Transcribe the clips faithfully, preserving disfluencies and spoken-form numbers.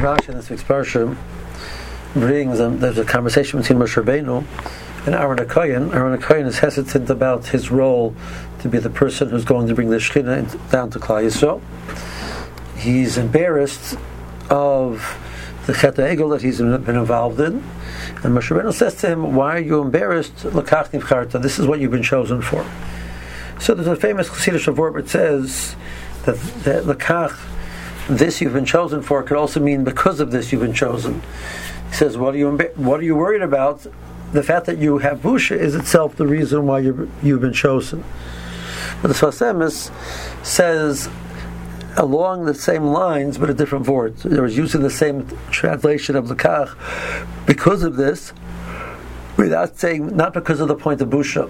Rashi in this week's parsha brings um, there's a conversation between Moshe Rabbeinu and Aaron HaKohen. Aaron HaKohen is hesitant about his role to be the person who's going to bring the Shekhinah down to Klal Yisrael. He's embarrassed of the Chet HaEgel that he's been involved in, and Moshe Rabbeinu says to him, "Why are you embarrassed? L'kach nivcharta. This is what you've been chosen for." So there's a famous Chassidish Avor that says that that l'kach, this you've been chosen for, could also mean because of this you've been chosen. He says, "What are you what are you worried about? The fact that you have busha is itself the reason why you you've been chosen." But the Sfas Emes says along the same lines, but a different word. They were using the same translation of l'kach because of this, without saying not because of the point of busha.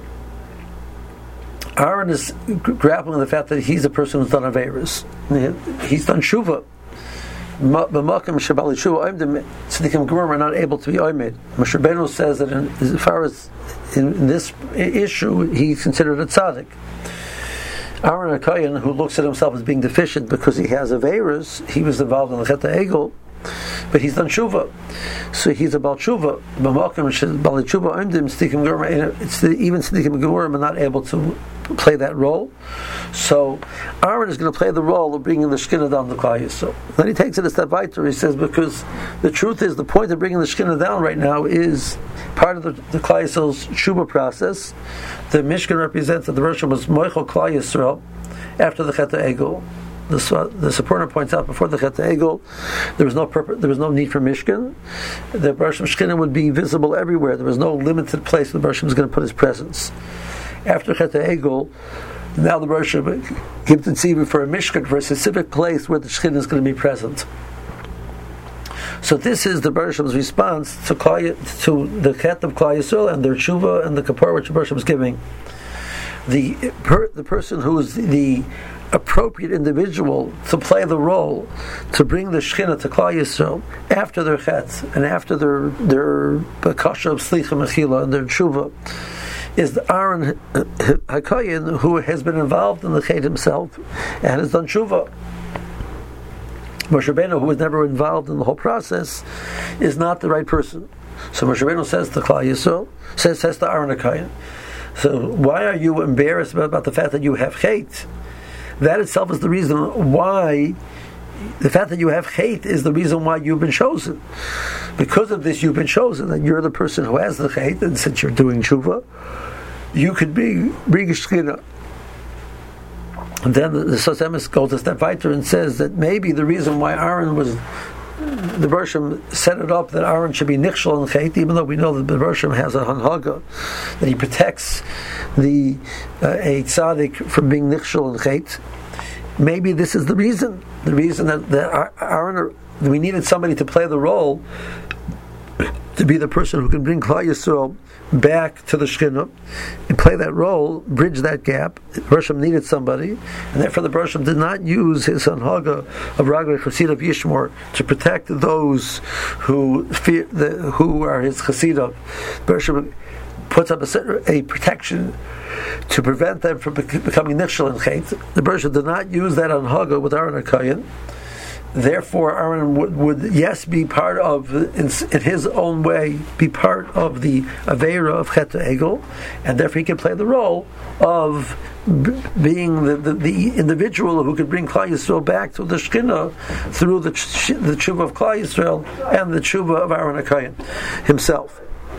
Aaron is grappling with the fact that he's a person who's done aveirus. He's done shuvah. B'makom shebali shuvah oimdim tzadikim gemurim are not able to be oimed. Moshe Rabbeinu says that in, as far as in, in this issue, he's considered a tzaddik. Aaron HaKohen, who looks at himself as being deficient because he has aveirus, he was involved in the Chet HaEgel, but he's done shuvah, so he's about shuvah. B'makom shebali shuvah oimdim tzadikim gemurim. It's the, even tzadikim gemurim are not able to play that role. So Aaron is going to play the role of bringing the Shekhinah down to Klal Yisrael. Then he takes it a step weiter. He says, because the truth is, the point of bringing the Shekhinah down right now is part of the, the Klal Yisrael's Shuvah process. The Mishkan represents that the Rosh was Moichel Klal Yisrael after the Chet HaEgel. The, the supporter points out before the Chet HaEgel, there was no purpose, there was no need for Mishkan. The Rosh Shekhinah would be visible everywhere. There was no limited place where the Rosh was going to put his presence. After Chet HaEgel, now the Rosh gives the tzivah for a mishkan, for a specific place where the Shekhinah is going to be present. So this is the Rosh's response to Klal, to the Chet of Klal Yisrael and their tshuva and the kapar which the Rosh was giving. The per, the person who is the appropriate individual to play the role to bring the Shekhinah to Klal Yisrael after their Chet and after their their bakasha of slicha mechila and their tshuva is the Aaron HaKohen, who has been involved in the Chet himself and has done tshuva. Moshe Rabbeinu, who was never involved in the whole process, is not the right person. So Moshe Rabbeinu says to Klal Yisrael, says, says to Aaron HaKohen, so why are you embarrassed about, about the fact that you have Chet? That itself is the reason why, the fact that you have Chet is the reason why you've been chosen. Because of this, you've been chosen, and you're the person who has the Chet, and since you're doing tshuva, you could be bring Shekhinah. And then the, the Sfas Emes goes a step weiter and says that maybe the reason why Aaron was, the Bershom set it up that Aaron should be nichshel and Chet, even though we know that the Bershom has a hanhaga, that he protects the uh, a tzaddik from being nichshel and Chet. Maybe this is the reason. The reason that, that Aaron, we needed somebody to play the role, to be the person who can bring Klal Yisrael back to the Shekhinah and play that role, bridge that gap. Bershom needed somebody, and therefore the Bershom did not use his hanhaga of Raglei Chasid of Yishmor to protect those who fear, the, who are his Chasidah. Bershom puts up a, a protection to prevent them from becoming nichshel and Chet. The Bershom did not use that hanhaga with Aaron HaKohen. Therefore, Aaron would, would, yes, be part of, in, in his own way, be part of the Aveira of Chet HaEgel, and therefore he can play the role of b- being the, the, the individual who could bring Klal Yisrael back to the Shekhinah through the, ch- the tshuva of Klal Yisrael and the tshuva of Aaron HaKohen himself.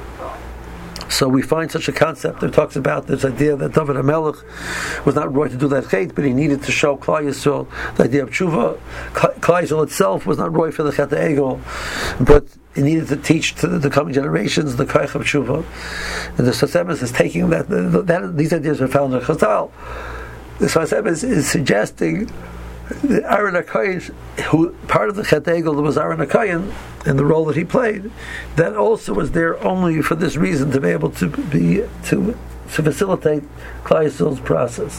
So we find such a concept that talks about this idea that David HaMelech was not right to do that Chet, but he needed to show Klal Yisrael the idea of tshuva. Klal Yisrael itself was not right for the Chet HaEgel, but he needed to teach to the, the coming generations the Koich of tshuva. And the Sfas Emes is taking that, that these ideas are found in Chazal. The Sfas Emes is suggesting that Aaron HaKohen, who part of the Chet HaEgel was Aaron HaKohen, and the role that he played, that also was there only for this reason, to be able to be to to facilitate Klal Yisrael's process.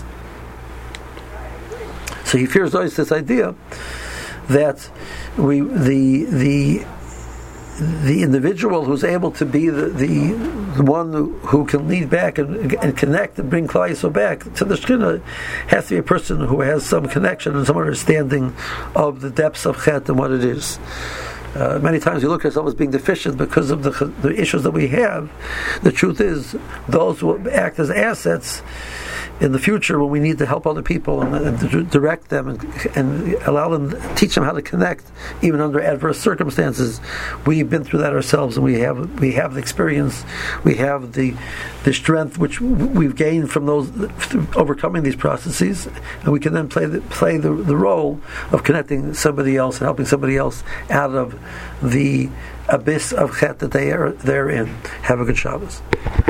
So he fears always this idea that we the the the individual who's able to be the, the, the one who, who can lead back and, and connect and bring Klal Yisrael back to the Shekhinah has to be a person who has some connection and some understanding of the depths of Chet and what it is. Uh, many times we look at ourselves as being deficient because of the, the issues that we have. The truth is, those who act as assets in the future when we need to help other people and, and to direct them and, and allow them, teach them how to connect even under adverse circumstances. We've been through that ourselves, and we have we have the experience, we have the the strength which we've gained from those overcoming these processes, and we can then play the, play the, the role of connecting somebody else and helping somebody else out of the abyss of chet that they are they're in. Have a good Shabbos.